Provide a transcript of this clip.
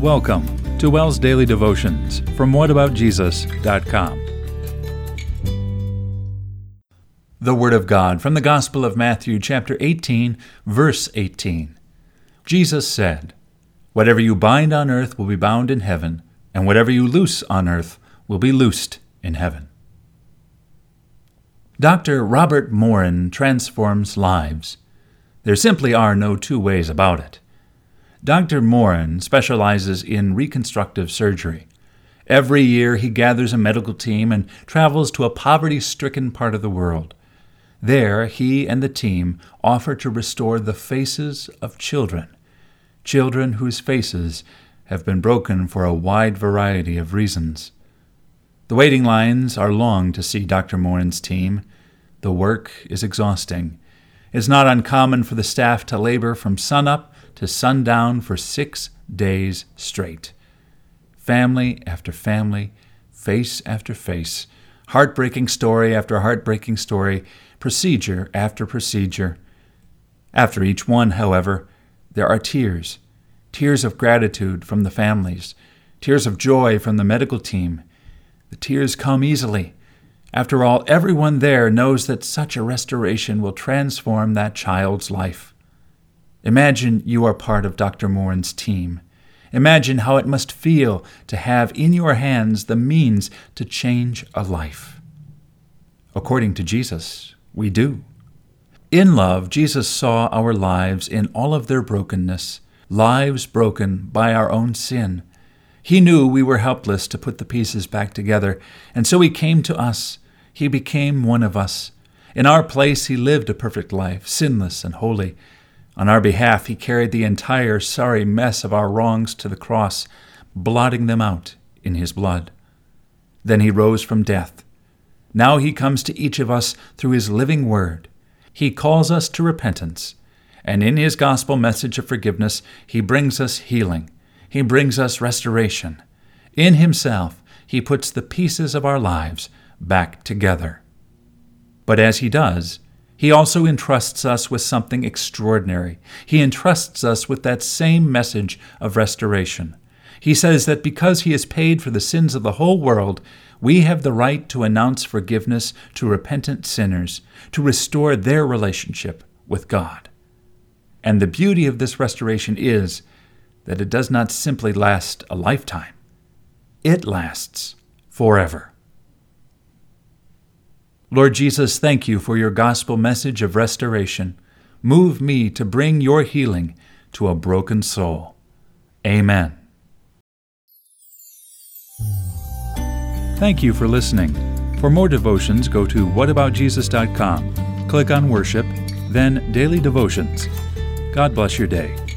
Welcome to WELS Daily Devotions from whataboutjesus.com. The Word of God from the Gospel of Matthew, chapter 18, verse 18. Jesus said, "Whatever you bind on earth will be bound in heaven, and whatever you loose on earth will be loosed in heaven." Dr. Robert Morin transforms lives. There simply are no two ways about it. Dr. Morin specializes in reconstructive surgery. Every year he gathers a medical team and travels to a poverty-stricken part of the world. There, he and the team offer to restore the faces of children whose faces have been broken for a wide variety of reasons. The waiting lines are long to see Dr. Morin's team. The work is exhausting. It's not uncommon for the staff to labor from sunup to sundown for 6 days straight. Family after family, face after face, heartbreaking story after heartbreaking story, procedure after procedure. After each one, however, there are tears of gratitude from the families, tears of joy from the medical team. The tears come easily. After all, everyone there knows that such a restoration will transform that child's life. Imagine you are part of Dr. Morin's team. Imagine how it must feel to have in your hands the means to change a life. According to Jesus, we do. In love, Jesus saw our lives in all of their brokenness, lives broken by our own sin. He knew we were helpless to put the pieces back together, and so he came to us. He became one of us. In our place, he lived a perfect life, sinless and holy. On our behalf, he carried the entire sorry mess of our wrongs to the cross, blotting them out in his blood. Then he rose from death. Now he comes to each of us through his living word. He calls us to repentance, and in his gospel message of forgiveness, he brings us healing. He brings us restoration. In himself, he puts the pieces of our lives back together. But as he does, he also entrusts us with something extraordinary. He entrusts us with that same message of restoration. He says that because he has paid for the sins of the whole world, we have the right to announce forgiveness to repentant sinners, to restore their relationship with God. And the beauty of this restoration is that it does not simply last a lifetime. It lasts forever. Lord Jesus, thank you for your gospel message of restoration. Move me to bring your healing to a broken soul. Amen. Thank you for listening. For more devotions, go to whataboutjesus.com. Click on Worship, then Daily Devotions. God bless your day.